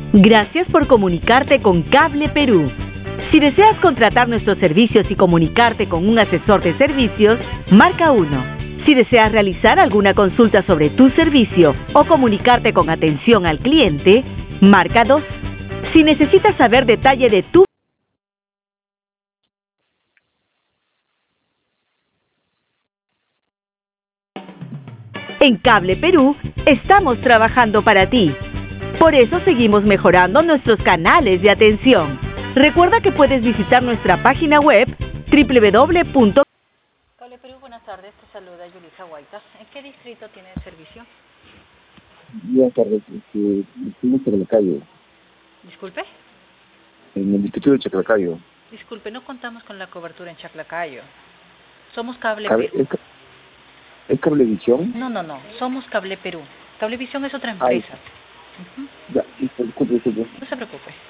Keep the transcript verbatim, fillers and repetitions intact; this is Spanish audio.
Gracias por comunicarte con Cable Perú. Si deseas contratar nuestros servicios y comunicarte con un asesor de servicios, marca uno. Si deseas realizar alguna consulta sobre tu servicio o comunicarte con atención al cliente, marca dos. Si necesitas saber detalle de tu En Cable Perú estamos trabajando para ti. Por eso seguimos mejorando nuestros canales de atención. Recuerda que puedes visitar nuestra página web doble u doble u doble u punto Cable Perú, buenas tardes, te saluda Yulisa Guaitas. ¿En qué distrito tiene servicio? Buenas tardes, este, estoy en Chaclacayo, Disculpe. en el distrito de Chaclacayo. Disculpe, no contamos con la cobertura en Chaclacayo. Somos Cable Cable- Perú. ¿Es, ca- ¿Es Cablevisión? No, no, no, somos Cable Perú. Cablevisión es otra Ay. empresa. Ujú. Ya, disculpe, disculpe. No se preocupe.